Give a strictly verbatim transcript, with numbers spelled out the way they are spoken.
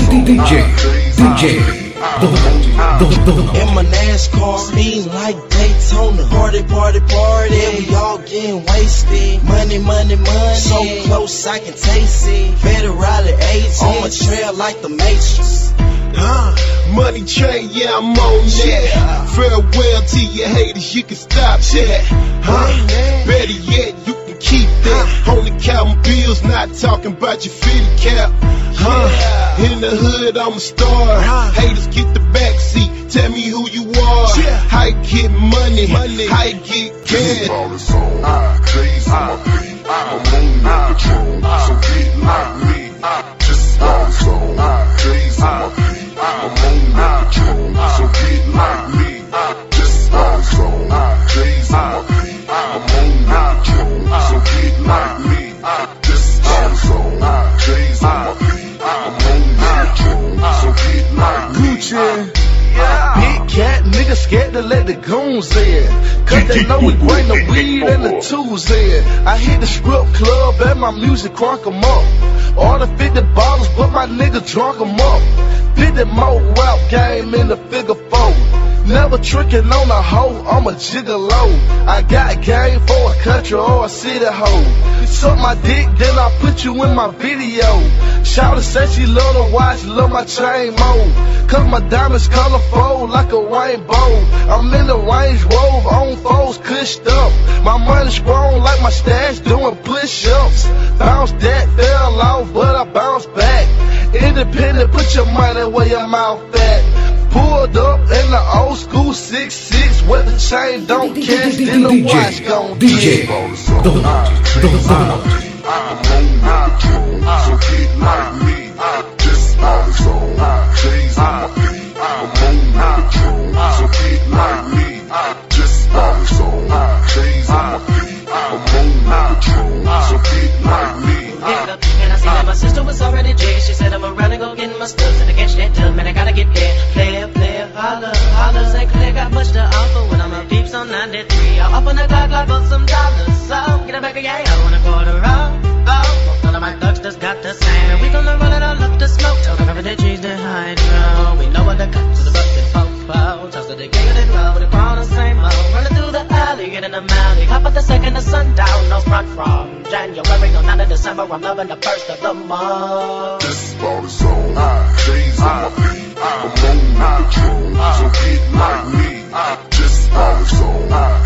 D J, D J. In my NASCAR, speeding like Daytona. Party, party, party, and we all getting wasted. Money, money, money, so close I can taste it. Better ride at eighteen, on my trail like the Matrix. Uh, money train, yeah, I'm on that. Farewell to your haters, you can stop that. Huh? Better yet, you can keep that. Only counting bills, not talking about your fitty cap. Huh? In the hood, I'm a star. Haters get the backseat. Tell me who you are. How you get money? How you get cash? All is on. J's on my feet. I'm on that patrol. So get like me. Just all is on. J's on my feet. I'm on that patrol. So get like me. Just all is on. J's on my feet. I'm on that patrol. So get like me. Just all is on. J's on my feet. I'm on that patrol. So get like me. Gucci. Big cat, nigga scared to let the goons in. Cause they know we bring the weed and the tools in. I hit the strip club and my music crunk 'em up. All the fifty bottles, but my nigga drunk 'em up. fifty more rap game in the figure four. Never tricking on a hoe, I'm a gigolo. I got game for a country or a city hoe. Suck my dick, then I put you in my video. Shawty said she love to watch, love my chain mode. Cause my diamonds colorful like a rainbow. I'm in the Range Rover on foes cushed up. My money strong like my stash doing push-ups. Bounce that, fell off, but I bounce back. Independent, put your money where your mouth at. Pulled up in the old school six six where the chain don't catch, then the watch gon' D J, I'm on that patrol. So get like me. Just all is on. J's on my feet. I'm on that patrol. So get like me. Just all is on. J's on my feet. I'm on that patrol. So get like me. And I see that my sister was already J. She said I'm around and go get my stuff. So to catch that dub, man, I gotta get there. Player, player, holler, holler, say clear, got much to offer when I'm a peeps on ninety-three. I'll up on the clock like for some dollars. So get it back again, I wanna quarter off. Oh, none of my thugs just got the same. And we gonna run it all up the smoke. Tell them every day trees the hydro. We know what the cops to the bucket popo. Toss to the gang of the love with the crown the same old. Running through the alley, getting the alley. Hop at the second of sundown, no front from January on nine of December. I'm loving the first of the month. This ball is on. J's on my feet. I'm on that patrol. So get like me. Just all is on.